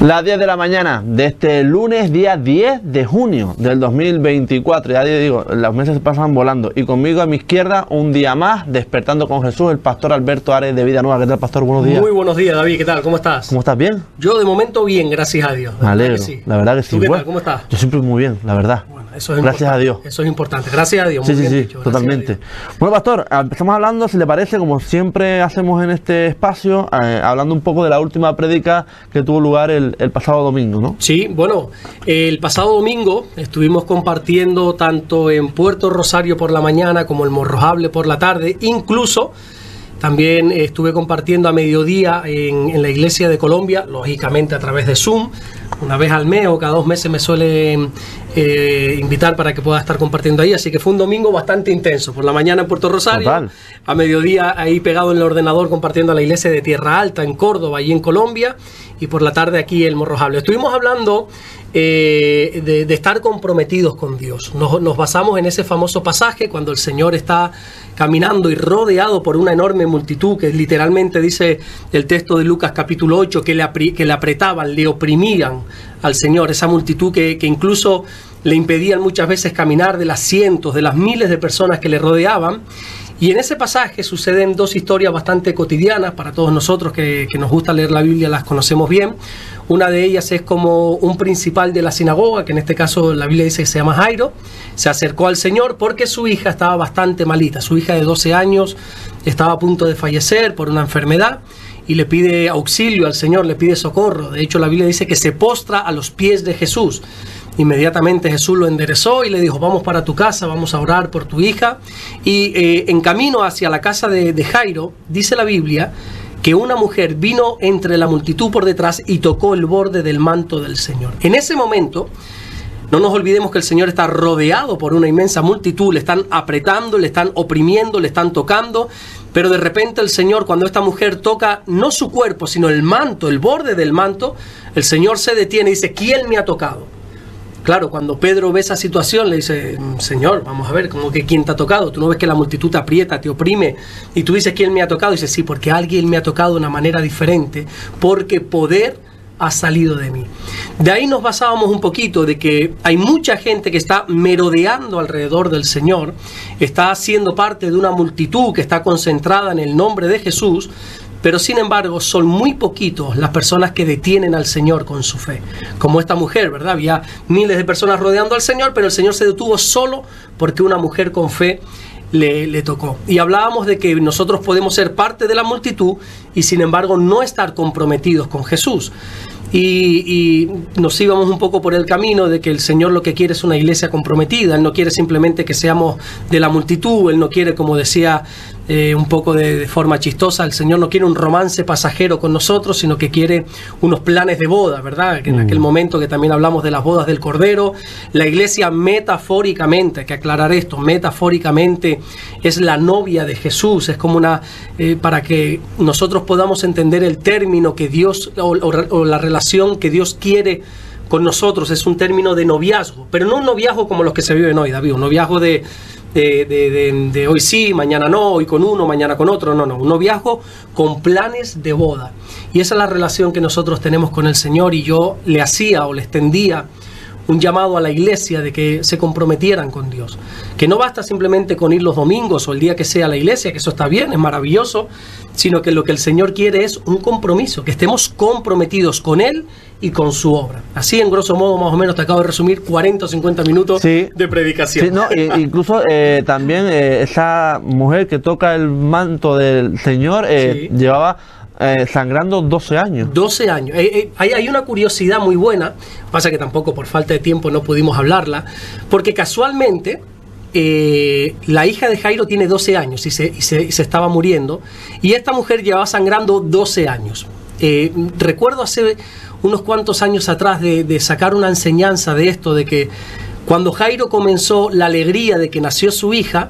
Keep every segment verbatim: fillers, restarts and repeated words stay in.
Las diez de la mañana de este lunes, día diez de junio del dos mil veinticuatro. Ya digo, los meses pasan volando. Y conmigo a mi izquierda, un día más, despertando con Jesús, el pastor Alberto Ares de Vida Nueva. ¿Qué tal, pastor? Buenos días. Muy buenos días, David. ¿Qué tal? ¿Cómo estás? ¿Cómo estás? ¿Bien? Yo de momento bien, gracias a Dios. Me alegro. Sí. La verdad que sí. ¿Tú qué bueno, tal? ¿Cómo estás? Yo siempre muy bien, la verdad. Bueno, eso es gracias a Dios. Eso es importante. Gracias a Dios. Sí, muy sí, bien sí, dicho. totalmente. Bueno, pastor, empezamos hablando, si le parece, como siempre hacemos en este espacio, eh, hablando un poco de la última prédica que tuvo lugar el, el pasado domingo, ¿no? Sí, bueno, el pasado domingo estuvimos compartiendo tanto en Puerto Rosario por la mañana como en Morrojable por la tarde, incluso también estuve compartiendo a mediodía en, en la iglesia de Colombia, lógicamente a través de Zoom, una vez al mes o cada dos meses me suele eh, invitar para que pueda estar compartiendo ahí, así que fue un domingo bastante intenso, por la mañana en Puerto Rosario, Total. a mediodía ahí pegado en el ordenador compartiendo a la iglesia de Tierra Alta en Córdoba, allí en Colombia, y por la tarde aquí en Morrojable. Estuvimos hablando eh, de, de estar comprometidos con Dios. Nos, nos basamos en ese famoso pasaje cuando el Señor está caminando y rodeado por una enorme multitud, que literalmente dice el texto de Lucas capítulo ocho, que le, apri, que le apretaban, le oprimían al Señor, esa multitud que, que incluso le impedían muchas veces caminar, de las cientos, de las miles de personas que le rodeaban. Y en ese pasaje suceden dos historias bastante cotidianas para todos nosotros que, que nos gusta leer la Biblia, las conocemos bien. Una de ellas es como un principal de la sinagoga, que en este caso la Biblia dice que se llama Jairo, se acercó al Señor porque su hija estaba bastante malita. Su hija de doce años estaba a punto de fallecer por una enfermedad y le pide auxilio al Señor, le pide socorro. De hecho, la Biblia dice que se postra a los pies de Jesús. Inmediatamente Jesús lo enderezó y le dijo: vamos para tu casa, vamos a orar por tu hija. Y eh, en camino hacia la casa de, de Jairo, dice la Biblia que una mujer vino entre la multitud por detrás y tocó el borde del manto del Señor. En ese momento, no nos olvidemos que el Señor está rodeado por una inmensa multitud, le están apretando, le están oprimiendo, le están tocando, pero de repente el Señor, cuando esta mujer toca no su cuerpo, sino el manto, el borde del manto, el Señor se detiene y dice: ¿quién me ha tocado? Claro, cuando Pedro ve esa situación, le dice: Señor, vamos a ver, ¿cómo que quién te ha tocado? Tú no ves que la multitud te aprieta, te oprime, y tú dices: ¿quién me ha tocado? Y dice: sí, porque alguien me ha tocado de una manera diferente, porque poder ha salido de mí. De ahí nos basábamos un poquito de que hay mucha gente que está merodeando alrededor del Señor, está siendo parte de una multitud que está concentrada en el nombre de Jesús, pero sin embargo son muy poquitos las personas que detienen al Señor con su fe. Como esta mujer, ¿verdad? Había miles de personas rodeando al Señor, pero el Señor se detuvo solo porque una mujer con fe le, le tocó. Y hablábamos de que nosotros podemos ser parte de la multitud y sin embargo no estar comprometidos con Jesús. Y, y nos íbamos un poco por el camino de que el Señor lo que quiere es una iglesia comprometida. Él no quiere simplemente que seamos de la multitud. Él no quiere, como decía eh, un poco de, de forma chistosa, el Señor no quiere un romance pasajero con nosotros, sino que quiere unos planes de boda, ¿verdad? Que en aquel momento que también hablamos de las bodas del Cordero, la iglesia metafóricamente, hay que aclarar esto, metafóricamente es la novia de Jesús. Es como una, eh, para que nosotros podamos entender el término que Dios, o, o, o la relación que Dios quiere con nosotros, es un término de noviazgo, pero no un noviazgo como los que se viven hoy, David, un noviazgo de, de, de, de, de hoy sí, mañana no, hoy con uno, mañana con otro, no, no, un noviazgo con planes de boda. Y esa es la relación que nosotros tenemos con el Señor, y yo le hacía o le extendía un llamado a la iglesia de que se comprometieran con Dios, que no basta simplemente con ir los domingos o el día que sea a la iglesia, que eso está bien, es maravilloso, sino que lo que el Señor quiere es un compromiso, que estemos comprometidos con Él y con su obra. Así, en grosso modo, más o menos, te acabo de resumir cuarenta o cincuenta minutos sí, de predicación. Sí, no, e, incluso eh, también eh, esa mujer que toca el manto del Señor eh, sí. llevaba Eh, sangrando doce años. doce años. Eh, eh, hay, hay una curiosidad muy buena, pasa que tampoco por falta de tiempo no pudimos hablarla, porque casualmente eh, la hija de Jairo tiene doce años y se, y, se, y se estaba muriendo, y esta mujer llevaba sangrando doce años. Eh, recuerdo hace unos cuantos años atrás de, de sacar una enseñanza de esto, de que cuando Jairo comenzó la alegría de que nació su hija,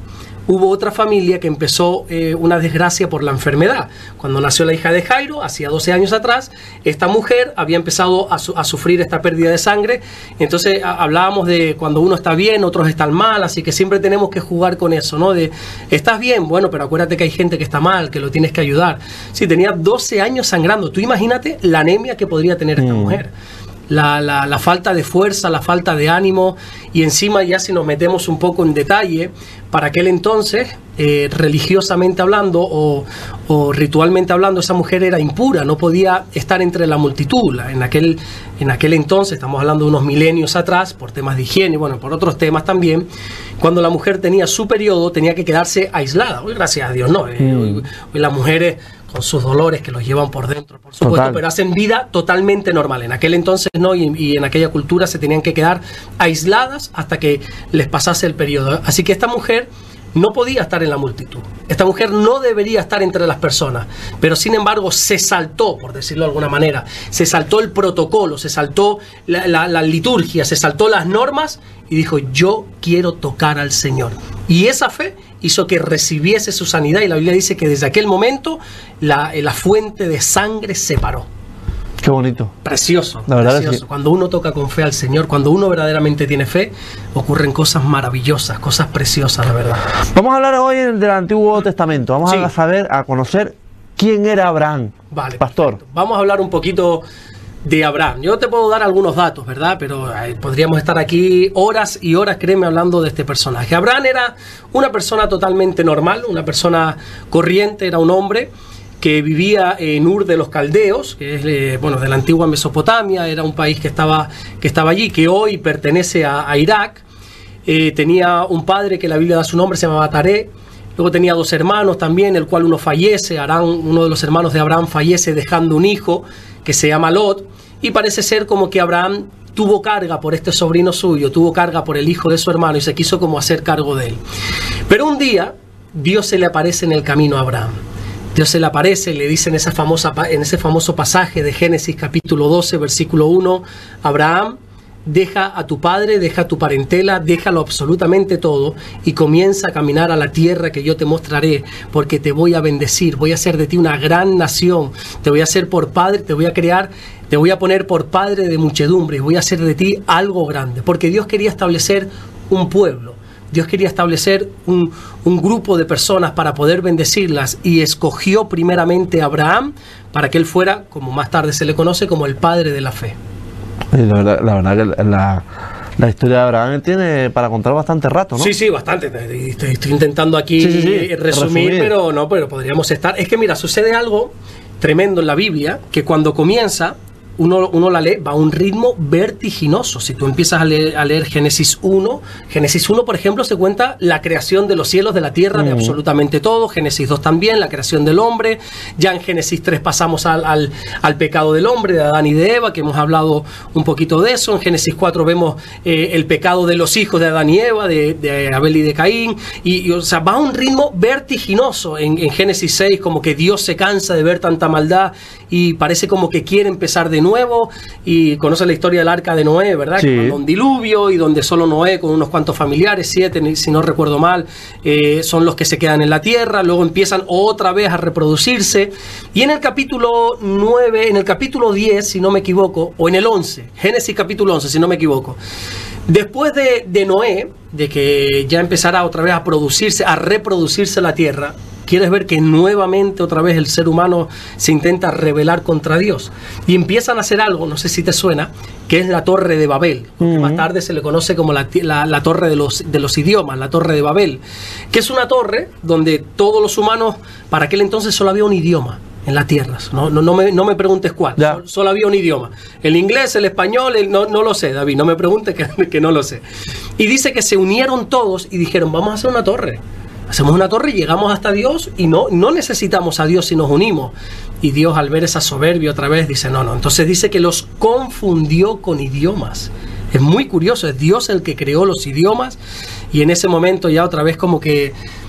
hubo otra familia que empezó eh, una desgracia por la enfermedad. Cuando nació la hija de Jairo, hacía doce años atrás, esta mujer había empezado a, su, a sufrir esta pérdida de sangre. Entonces a, hablábamos de cuando uno está bien, otros están mal, así que siempre tenemos que jugar con eso, ¿no? De, ¿estás bien? Bueno, pero acuérdate que hay gente que está mal, que lo tienes que ayudar. Sí, tenía doce años sangrando. Tú imagínate la anemia que podría tener esta mm. mujer. La, la, la falta de fuerza, la falta de ánimo, y encima ya si nos metemos un poco en detalle, para aquel entonces, eh, religiosamente hablando o, o ritualmente hablando, esa mujer era impura, no podía estar entre la multitud. En aquel, en aquel entonces, estamos hablando de unos milenios atrás, por temas de higiene, bueno, por otros temas también, cuando la mujer tenía su periodo, tenía que quedarse aislada. Hoy, gracias a Dios, no. Eh, mm. hoy, hoy las mujeres, con sus dolores que los llevan por dentro, por supuesto, Total. pero hacen vida totalmente normal. En aquel entonces no, y, y en aquella cultura se tenían que quedar aisladas hasta que les pasase el periodo. Así que esta mujer no podía estar en la multitud. Esta mujer no debería estar entre las personas, pero sin embargo se saltó, por decirlo de alguna manera, se saltó el protocolo, se saltó la, la, la liturgia, se saltó las normas y dijo, yo quiero tocar al Señor. Y esa fe hizo que recibiese su sanidad, y la Biblia dice que desde aquel momento la, la fuente de sangre se paró. Qué bonito. Precioso, la verdad precioso. Sí. Cuando uno toca con fe al Señor, cuando uno verdaderamente tiene fe, ocurren cosas maravillosas, cosas preciosas, la verdad. Vamos a hablar hoy del Antiguo Testamento. Vamos sí. a saber, a conocer quién era Abraham. Vale, Pastor. Perfecto. Vamos a hablar un poquito de Abraham. Yo te puedo dar algunos datos, ¿verdad? Pero eh, podríamos estar aquí horas y horas, créeme, hablando de este personaje. Abraham era una persona totalmente normal, una persona corriente, era un hombre que vivía en Ur de los Caldeos, que es eh, bueno, de la antigua Mesopotamia, era un país que estaba, que estaba allí, que hoy pertenece a, a Irak. Eh, tenía un padre que la Biblia da su nombre, se llamaba Taré. Luego tenía dos hermanos también, el cual uno fallece, Aram, uno de los hermanos de Abraham fallece dejando un hijo que se llama Lot, y parece ser como que Abraham tuvo carga por este sobrino suyo, tuvo carga por el hijo de su hermano y se quiso como hacer cargo de él. Pero un día Dios se le aparece en el camino a Abraham. Dios se le aparece y le dice en, esa famosa, en ese famoso pasaje de Génesis capítulo doce, versículo uno, Abraham, deja a tu padre, deja a tu parentela, déjalo absolutamente todo y comienza a caminar a la tierra que yo te mostraré, porque te voy a bendecir, voy a hacer de ti una gran nación, te voy a hacer por padre, te voy a crear, te voy a poner por padre de muchedumbre y voy a hacer de ti algo grande, porque Dios quería establecer un pueblo. Dios quería establecer un, un grupo de personas para poder bendecirlas, y escogió primeramente a Abraham para que él fuera, como más tarde se le conoce, como el padre de la fe. La verdad, la verdad que la, la historia de Abraham tiene para contar bastante rato, ¿no? Sí, sí, bastante. Estoy, estoy intentando aquí sí, sí, sí. resumir, resumir, pero no, pero podríamos estar... Es que mira, sucede algo tremendo en la Biblia, que cuando comienza... Uno, uno la lee, va a un ritmo vertiginoso. Si tú empiezas a leer, a leer Génesis uno, Génesis uno, por ejemplo, se cuenta la creación de los cielos, de la tierra, mm. de absolutamente todo. Génesis dos también, la creación del hombre. Ya en Génesis tres pasamos al, al, al pecado del hombre, de Adán y de Eva, que hemos hablado un poquito de eso. En Génesis cuatro vemos eh, el pecado de los hijos de Adán y Eva, de, de Abel y de Caín. Y, y, o sea, va a un ritmo vertiginoso. En, en Génesis seis, como que Dios se cansa de ver tanta maldad y parece como que quiere empezar de nuevo, y conoce la historia del arca de Noé, ¿verdad? Sí. Que mandó un diluvio y donde solo Noé con unos cuantos familiares, siete, si no recuerdo mal, eh, son los que se quedan en la tierra. Luego empiezan otra vez a reproducirse, y en el capítulo nueve, en el capítulo diez, si no me equivoco, o en el once, Génesis capítulo once, si no me equivoco, después de, de Noé, de que ya empezará otra vez a producirse, a reproducirse la tierra, quieres ver que nuevamente otra vez el ser humano se intenta rebelar contra Dios y empiezan a hacer algo, no sé si te suena, que es la Torre de Babel, que uh-huh. más tarde se le conoce como la, la, la Torre de los, de los idiomas, la Torre de Babel, que es una torre donde todos los humanos, para aquel entonces solo había un idioma en la tierra, no, no, no, me, no me preguntes cuál, solo, solo había un idioma, el inglés, el español, el, no, no lo sé, David, no me preguntes que, que no lo sé. Y dice que se unieron todos y dijeron, vamos a hacer una torre. Hacemos una torre y llegamos hasta Dios, y no, no necesitamos a Dios si nos unimos. Y Dios, al ver esa soberbia otra vez, dice no, no. Entonces dice que los confundió con idiomas. Es muy curioso, es Dios el que creó los idiomas, y en ese momento ya otra vez como que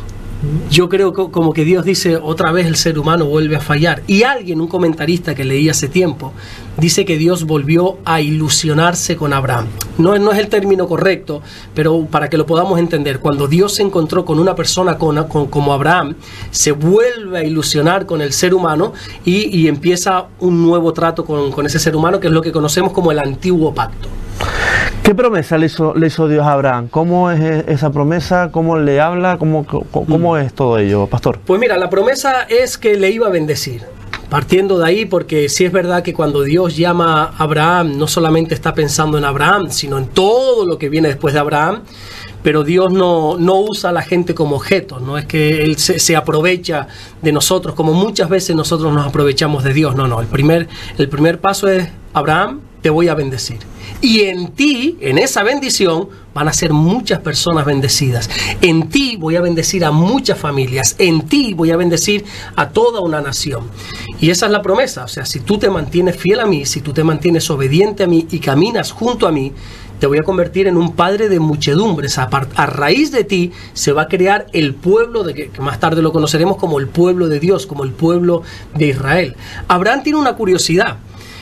yo creo que como que Dios dice, otra vez el ser humano vuelve a fallar. Y alguien, un comentarista que leí hace tiempo, dice que Dios volvió a ilusionarse con Abraham. No, no es el término correcto, pero para que lo podamos entender, cuando Dios se encontró con una persona con, con, como Abraham, se vuelve a ilusionar con el ser humano y, y empieza un nuevo trato con, con ese ser humano, que es lo que conocemos como el antiguo pacto. ¿Qué promesa le hizo, le hizo Dios a Abraham? ¿Cómo es esa promesa? ¿Cómo le habla? ¿Cómo, cómo, cómo es todo ello, pastor? Pues mira, la promesa es que le iba a bendecir. Partiendo de ahí, porque sí es verdad que cuando Dios llama a Abraham, no solamente está pensando en Abraham, sino en todo lo que viene después de Abraham, pero Dios no, no usa a la gente como objetos, no es que Él se, se aprovecha de nosotros, como muchas veces nosotros nos aprovechamos de Dios. No, no, el primer, el primer paso es, Abraham, te voy a bendecir. Y en ti, en esa bendición, van a ser muchas personas bendecidas. En ti voy a bendecir a muchas familias. En ti voy a bendecir a toda una nación. Y esa es la promesa. O sea, si tú te mantienes fiel a mí, si tú te mantienes obediente a mí y caminas junto a mí, te voy a convertir en un padre de muchedumbres. A, a raíz de ti se va a crear el pueblo, de que, que más tarde lo conoceremos como el pueblo de Dios, como el pueblo de Israel. Abraham tiene una curiosidad,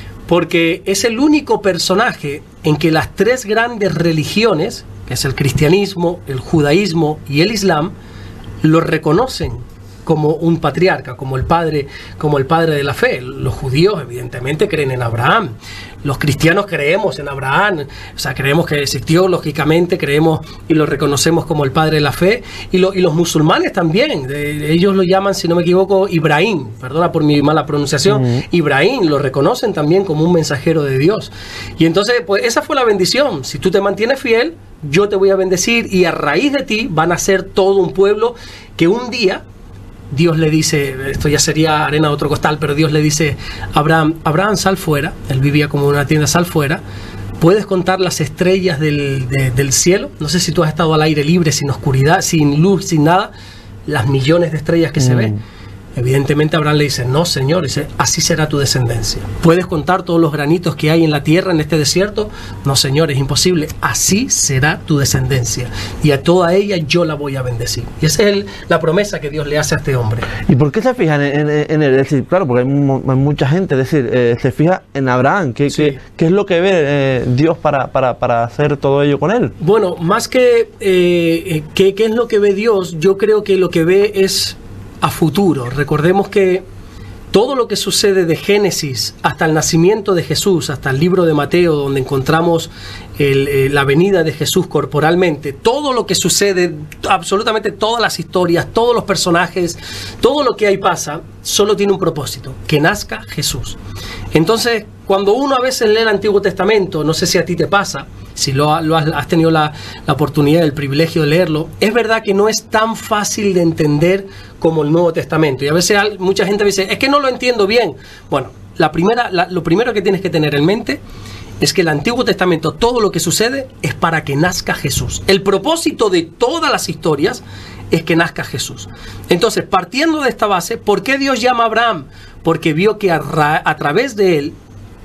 porque es el único personaje en que las tres grandes religiones, que es el cristianismo, el judaísmo y el islam, lo reconocen como un patriarca, como el padre, como el padre de la fe. Los judíos evidentemente creen en Abraham, los cristianos creemos en Abraham, o sea, creemos que existió, lógicamente creemos y lo reconocemos como el padre de la fe, y, lo, y los musulmanes también, de, ellos lo llaman, si no me equivoco, Ibrahim, perdona por mi mala pronunciación, uh-huh. Ibrahim, lo reconocen también como un mensajero de Dios. Y entonces, pues esa fue la bendición. Si tú te mantienes fiel, yo te voy a bendecir, y a raíz de ti van a ser todo un pueblo que un día Dios le dice, esto ya sería arena de otro costal, pero Dios le dice a Abraham, Abraham, sal fuera. Él vivía como en una tienda, sal fuera. ¿Puedes contar las estrellas del, de, del cielo? No sé si tú has estado al aire libre, sin oscuridad, sin luz, sin nada. Las millones de estrellas que mm. se ven. Evidentemente Abraham le dice, no, Señor, dice, así será tu descendencia. ¿Puedes contar todos los granitos que hay en la tierra, en este desierto? No, Señor, es imposible. Así será tu descendencia. Y a toda ella yo la voy a bendecir. Y esa es el, la promesa que Dios le hace a este hombre. ¿Y por qué se fijan en, en, en él? Es decir, claro, porque hay, hay mucha gente, es decir, eh, se fija en Abraham. ¿Qué, sí. qué, qué es lo que ve eh, Dios para, para, para hacer todo ello con él? Bueno, más que eh, qué, qué es lo que ve Dios, yo creo que lo que ve es a futuro. Recordemos que todo lo que sucede de Génesis hasta el nacimiento de Jesús, hasta el libro de Mateo, donde encontramos el, eh, la venida de Jesús corporalmente, todo lo que sucede, absolutamente todas las historias, todos los personajes, todo lo que ahí pasa, solo tiene un propósito, que nazca Jesús. Entonces, cuando uno a veces lee el Antiguo Testamento, no sé si a ti te pasa, si lo, lo has, has tenido la, la oportunidad, el privilegio de leerlo, es verdad que no es tan fácil de entender como el Nuevo Testamento. Y a veces hay, mucha gente me dice, es que no lo entiendo bien. Bueno, la primera, la, lo primero que tienes que tener en mente es que el Antiguo Testamento, todo lo que sucede es para que nazca Jesús. El propósito de todas las historias es que nazca Jesús. Entonces, partiendo de esta base, ¿por qué Dios llama a Abraham? Porque vio que a, ra, a través de él,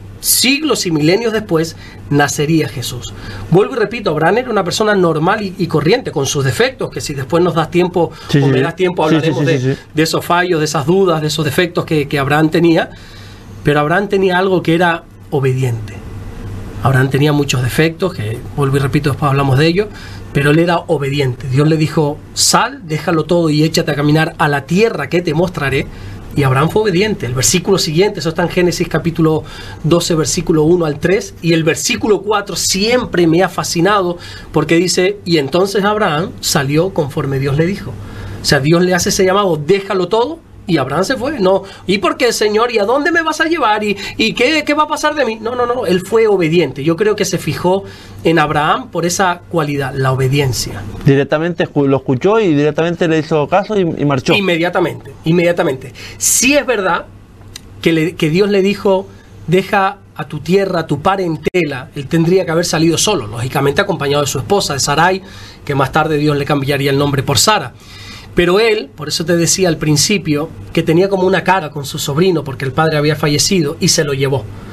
siglos y milenios después, nacería Jesús. Vuelvo y repito, Abraham era una persona normal y, y corriente, con sus defectos, que si después nos das tiempo, sí, o sí. me das tiempo, hablaremos sí, sí, sí, de, sí, sí. de esos fallos, de esas dudas, de esos defectos que, que Abraham tenía. Pero Abraham tenía algo que era obediente. Abraham tenía muchos defectos, que vuelvo y repito, después hablamos de ello, pero él era obediente. Dios le dijo, sal, déjalo todo y échate a caminar a la tierra que te mostraré. Y Abraham fue obediente. El versículo siguiente, eso está en Génesis capítulo doce, versículo uno al tres, y el versículo cuatro siempre me ha fascinado, porque dice, y entonces Abraham salió conforme Dios le dijo. O sea, Dios le hace ese llamado, déjalo todo, y Abraham se fue. No, ¿y por qué, Señor? ¿Y a dónde me vas a llevar? ¿Y, y qué, qué va a pasar de mí? No, no, no, él fue obediente. Yo creo que se fijó en Abraham por esa cualidad, la obediencia. Directamente lo escuchó y directamente le hizo caso y, y marchó. Inmediatamente, inmediatamente. Sí es verdad que, le, que Dios le dijo, deja a tu tierra, a tu parentela. Él tendría que haber salido solo, lógicamente acompañado de su esposa, de Sarai, que más tarde Dios le cambiaría el nombre por Sara. Pero él, por eso te decía al principio, que tenía como una cara con su sobrino, porque el padre había fallecido, y se lo llevó.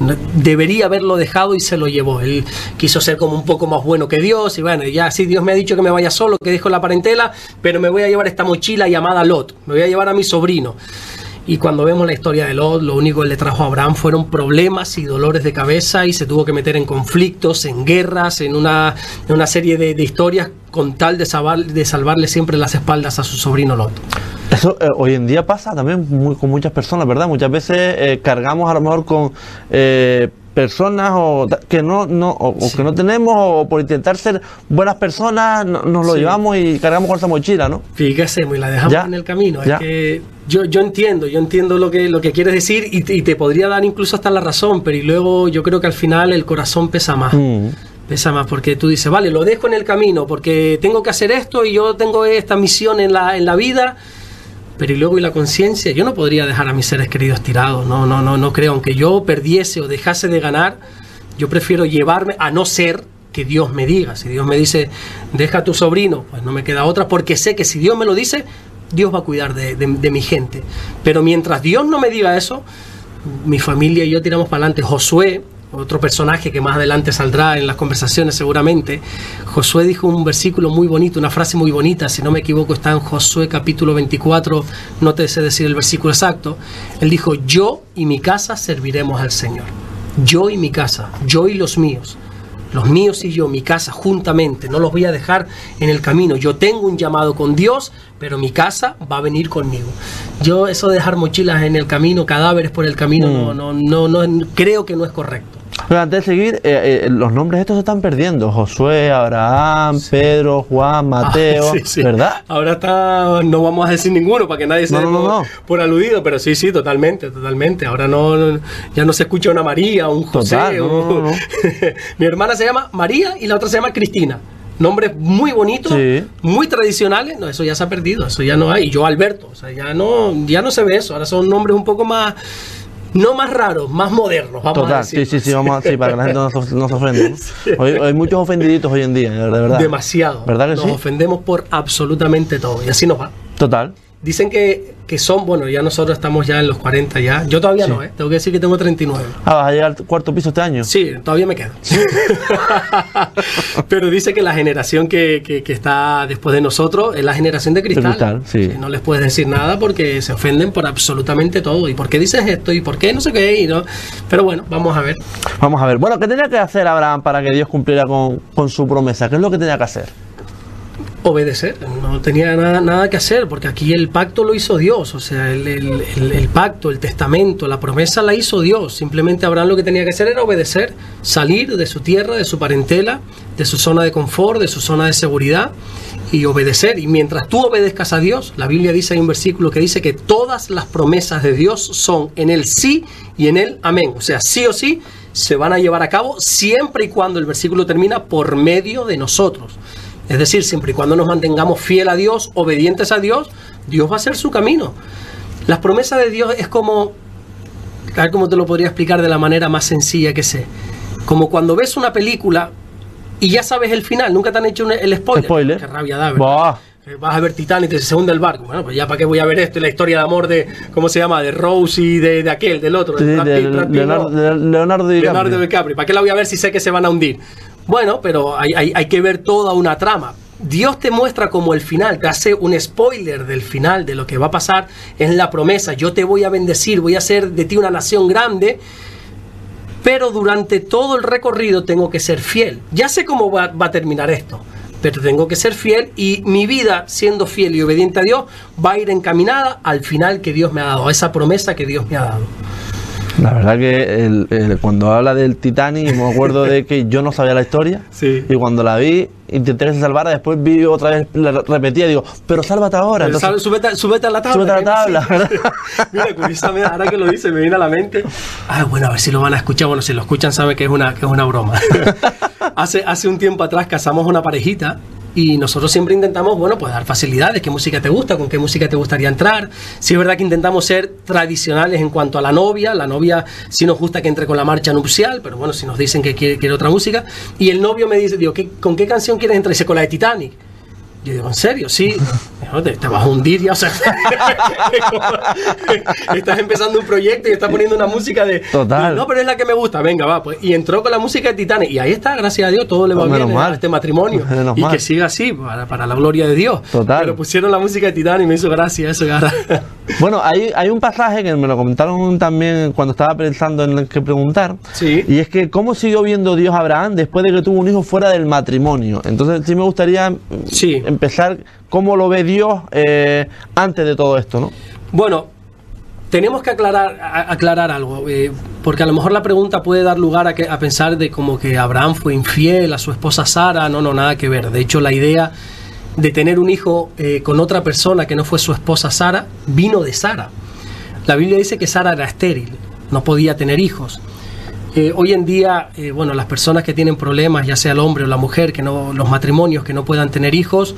debería haberlo dejado y se lo llevó. Él quiso ser como un poco más bueno que Dios, y bueno, ya sí, Dios me ha dicho que me vaya solo, que dejo la parentela, pero me voy a llevar esta mochila llamada Lot, me voy a llevar a mi sobrino. Y cuando vemos la historia de Lot, lo único que le trajo a Abraham fueron problemas y dolores de cabeza, y se tuvo que meter en conflictos, en guerras, en una, en una serie de, de historias con tal de, salvar, de salvarle siempre las espaldas a su sobrino Lot. Eso eh, hoy en día pasa también muy, con muchas personas, ¿verdad? Muchas veces eh, cargamos a lo mejor con eh, personas o que no, no o, sí. o que no tenemos, o por intentar ser buenas personas no, nos lo sí. llevamos y cargamos con esa mochila, ¿no? Fíjese, y la dejamos ya, en el camino. Ya. Es que yo, yo entiendo, yo entiendo lo que, lo que quieres decir, y te, y te podría dar incluso hasta la razón, pero y luego yo creo que al final el corazón pesa más. Mm. Pesa más, porque tú dices, vale, lo dejo en el camino porque tengo que hacer esto y yo tengo esta misión en la, en la vida. Pero y luego y la conciencia, yo no podría dejar a mis seres queridos tirados, no, no, no, no creo, aunque yo perdiese o dejase de ganar, yo prefiero llevarme, a no ser que Dios me diga. Si Dios me dice, deja a tu sobrino, pues no me queda otra, porque sé que si Dios me lo dice, Dios va a cuidar de, de, de mi gente. Pero mientras Dios no me diga eso, mi familia y yo tiramos para adelante. Josué, otro personaje que más adelante saldrá en las conversaciones seguramente, Josué dijo un versículo muy bonito, una frase muy bonita, si no me equivoco está en Josué capítulo veinticuatro, no te sé decir el versículo exacto. Él dijo, yo y mi casa serviremos al Señor. Yo y mi casa, yo y los míos. Los míos y yo, mi casa, juntamente, no los voy a dejar en el camino. Yo tengo un llamado con Dios, pero mi casa va a venir conmigo. Yo, eso de dejar mochilas en el camino, cadáveres por el camino, mm. no, no, no, no, creo que no es correcto. Pero antes de seguir, eh, eh, los nombres estos se están perdiendo. Josué, Abraham, sí. Pedro, Juan, Mateo, ah, sí, sí. ¿verdad? Ahora está, no vamos a decir ninguno para que nadie se no, dé no, por, no. por aludido, pero sí, sí, totalmente, totalmente. Ahora no, ya no se escucha una María, un José. Total, no, un... no, no. Mi hermana se llama María y la otra se llama Cristina. Nombres muy bonitos, sí. muy tradicionales. No, eso ya se ha perdido, eso ya no hay. Y yo Alberto, o sea, ya no, ya no se ve eso. Ahora son nombres un poco más... No más raros, más modernos, vamos Total, a decir. sí, sí, sí, vamos a, sí, para que la gente no se, no se ofenda, ¿no? Sí. Hoy, hay muchos ofendiditos hoy en día, de verdad. Demasiado. ¿Verdad que nos sí? ofendemos por absolutamente todo, y así nos va. Total. Dicen que, que son, bueno, ya nosotros estamos ya en los cuarenta ya. Yo todavía sí. no, ¿eh? Tengo que decir que tengo treinta y nueve. Ah, ¿vas a llegar al cuarto piso este año? Sí, todavía me quedo. Pero dice que la generación que, que, que está después de nosotros es la generación de cristal. De cristal, sí. Sí. No les puedes decir nada porque se ofenden por absolutamente todo. ¿Y por qué dices esto? ¿Y por qué no sé qué? Y no. Pero bueno, vamos a ver. Vamos a ver. Bueno, ¿qué tenía que hacer Abraham para que Dios cumpliera con, con su promesa? ¿Qué es lo que tenía que hacer? Obedecer, no tenía nada, nada que hacer, porque aquí el pacto lo hizo Dios, o sea, el, el, el, el pacto, el testamento, la promesa la hizo Dios. Simplemente Abraham lo que tenía que hacer era obedecer, salir de su tierra, de su parentela, de su zona de confort, de su zona de seguridad, y obedecer. Y mientras tú obedezcas a Dios, la Biblia dice, hay un versículo que dice que todas las promesas de Dios son en el sí y en el amén, o sea, sí o sí se van a llevar a cabo siempre y cuando, el versículo termina, por medio de nosotros. Es decir, siempre y cuando nos mantengamos fiel a Dios, obedientes a Dios, Dios va a hacer su camino. Las promesas de Dios es como, a ver cómo te lo podría explicar de la manera más sencilla que sé. Como cuando ves una película y ya sabes el final, nunca te han hecho un, el spoiler. spoiler. Qué rabia da, ¿verdad? Vas a ver Titanic y se hunde el barco. Bueno, pues ya para qué voy a ver esto, la historia de amor de, ¿cómo se llama? De Rose y de, de aquel, del otro. Sí, de, de, de, Brad Pitt, Leonardo, no. de Leonardo DiCaprio. Leonardo DiCaprio. ¿Para qué la voy a ver si sé que se van a hundir? Bueno, pero hay, hay, hay que ver toda una trama. Dios te muestra como el final, te hace un spoiler del final, de lo que va a pasar en la promesa. Yo te voy a bendecir, voy a hacer de ti una nación grande, pero durante todo el recorrido tengo que ser fiel. Ya sé cómo va, va a terminar esto, pero tengo que ser fiel, y mi vida, siendo fiel y obediente a Dios, va a ir encaminada al final que Dios me ha dado, a esa promesa que Dios me ha dado. La verdad que el, el, cuando habla del Titanic, me acuerdo de que yo no sabía la historia, sí. y cuando la vi intenté que se salvara, después vi otra vez, la repetía, digo, pero sálvate ahora. Entonces, sal, súbete, súbete a la tabla. Súbete a la tabla, ¿verdad? Mira, curiosamente, ahora que lo dice, me viene a la mente. Ah, bueno, a ver si lo van a escuchar. Bueno, si lo escuchan saben que es una, que es una broma. hace, hace un tiempo atrás casamos una parejita, y nosotros siempre intentamos, bueno, pues dar facilidades, qué música te gusta, con qué música te gustaría entrar. Sí es verdad que intentamos ser tradicionales en cuanto a la novia, la novia sí nos gusta que entre con la marcha nupcial, pero bueno, si nos dicen que quiere, quiere otra música, y el novio me dice, digo, ¿qué, ¿con qué canción quieres entrar? Y dice, con la de Titanic. Yo digo, ¿en serio? Sí. ¿no? te, te vas a hundir ya, o sea, estás empezando un proyecto y estás poniendo una música de... Total. No, pero es la que me gusta, venga, va, pues. Y entró con la música de Titanes, y ahí está, gracias a Dios, todo le va Menos bien mal. a este matrimonio. Menos y mal. que siga así, para, para la gloria de Dios. Total. Pero pusieron la música de Titanes y me hizo gracia eso, cara. Bueno, hay, hay un pasaje que me lo comentaron también cuando estaba pensando en el que preguntar. Sí. Y es que cómo siguió viendo Dios a Abraham después de que tuvo un hijo fuera del matrimonio. Entonces sí me gustaría Sí. empezar cómo lo ve Dios eh, antes de todo esto, ¿no? Bueno, tenemos que aclarar, a- aclarar algo, eh, porque a lo mejor la pregunta puede dar lugar a, que, a pensar de como que Abraham fue infiel a su esposa Sara. No, no, nada que ver. De hecho, la idea de tener un hijo eh, con otra persona que no fue su esposa Sara vino de Sara. La Biblia dice que Sara era estéril, no podía tener hijos. Eh, hoy en día, eh, bueno, las personas que tienen problemas, ya sea el hombre o la mujer, que no, los matrimonios que no puedan tener hijos,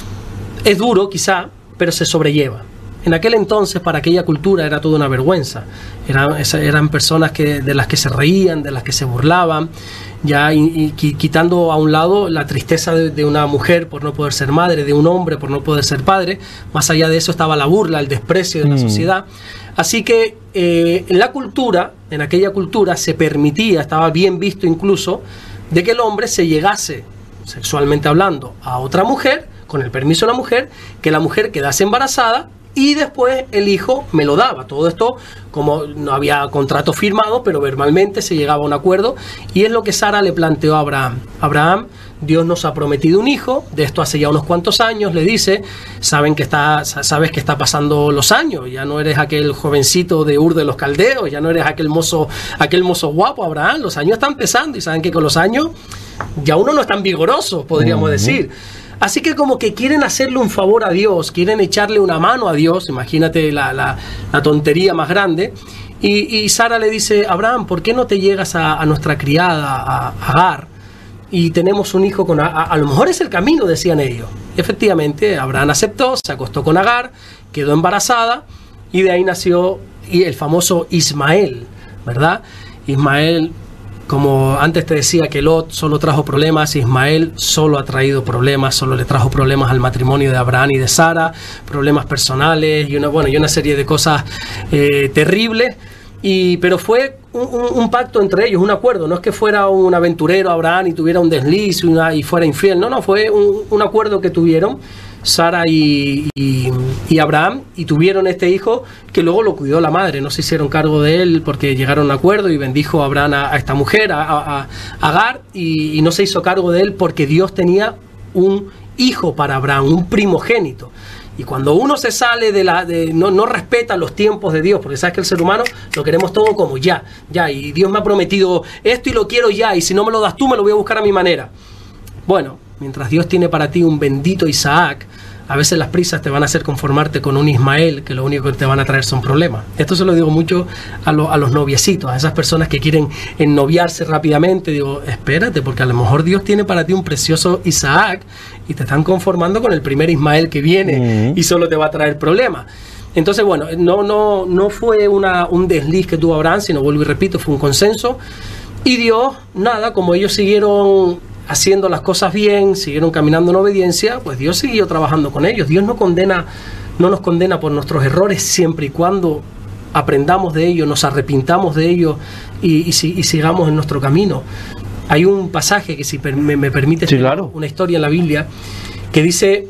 es duro quizá, pero se sobrelleva. En aquel entonces, para aquella cultura, era toda una vergüenza. Eran, esa- eran personas que, de las que se reían, de las que se burlaban, ya y, y qui- quitando a un lado la tristeza de, de una mujer por no poder ser madre, de un hombre por no poder ser padre. Más allá de eso estaba la burla, el desprecio de la Mm. sociedad. Así que eh, en la cultura, en aquella cultura, se permitía, estaba bien visto incluso, de que el hombre se llegase, sexualmente hablando, a otra mujer, con el permiso de la mujer, que la mujer quedase embarazada y después el hijo me lo daba. Todo esto, como no había contrato firmado, pero verbalmente se llegaba a un acuerdo, y es lo que Sara le planteó a Abraham. Abraham, Dios nos ha prometido un hijo, de esto hace ya unos cuantos años, le dice, saben que está, sabes que está pasando los años, ya no eres aquel jovencito de Ur de los Caldeos, ya no eres aquel mozo, aquel mozo guapo, Abraham, los años están pesando, y saben que con los años ya uno no es tan vigoroso, podríamos Ujú. decir. Así que como que quieren hacerle un favor a Dios, quieren echarle una mano a Dios, imagínate la, la, la tontería más grande. Y, y Sara le dice, Abraham, ¿por qué no te llegas a, a nuestra criada, a, a Agar, y tenemos un hijo con... A, a, a lo mejor es el camino, decían ellos. Efectivamente, Abraham aceptó, se acostó con Agar, quedó embarazada, y de ahí nació y el famoso Ismael, ¿verdad? Ismael, como antes te decía que Lot solo trajo problemas, Ismael solo ha traído problemas, solo le trajo problemas al matrimonio de Abraham y de Sara, problemas personales y una, bueno, y una serie de cosas eh, terribles. Y, pero fue un, un, un pacto entre ellos, un acuerdo. No es que fuera un aventurero Abraham y tuviera un desliz y, una, y fuera infiel. No, no, fue un, un acuerdo que tuvieron Sara y, y, y Abraham, y tuvieron este hijo que luego lo cuidó la madre. No se hicieron cargo de él porque llegaron a un acuerdo y bendijo a Abraham a, a esta mujer, a, a, a Agar, y, y no se hizo cargo de él porque Dios tenía un hijo para Abraham, un primogénito. Y cuando uno se sale de la... De, no, no respeta los tiempos de Dios, porque sabes que el ser humano lo queremos todo como ya, ya, y Dios me ha prometido esto y lo quiero ya, y si no me lo das tú me lo voy a buscar a mi manera. Bueno, mientras Dios tiene para ti un bendito Isaac, a veces las prisas te van a hacer conformarte con un Ismael, que lo único que te van a traer son problemas. Esto se lo digo mucho a, lo, a los noviecitos, a esas personas que quieren ennoviarse rápidamente. Digo, espérate, porque a lo mejor Dios tiene para ti un precioso Isaac y te están conformando con el primer Ismael que viene, Mm. y solo te va a traer problemas. Entonces, bueno, no, no, no fue una, un desliz que tuvo Abraham, sino, vuelvo y repito, fue un consenso. Y Dios, nada, como ellos siguieron haciendo las cosas bien, siguieron caminando en obediencia, pues Dios siguió trabajando con ellos. Dios no condena, no nos condena por nuestros errores, siempre y cuando aprendamos de ellos, nos arrepintamos de ellos y, y, si- y sigamos en nuestro camino. Hay un pasaje que, si per- me, me permite, Sí, claro. una historia en la Biblia que dice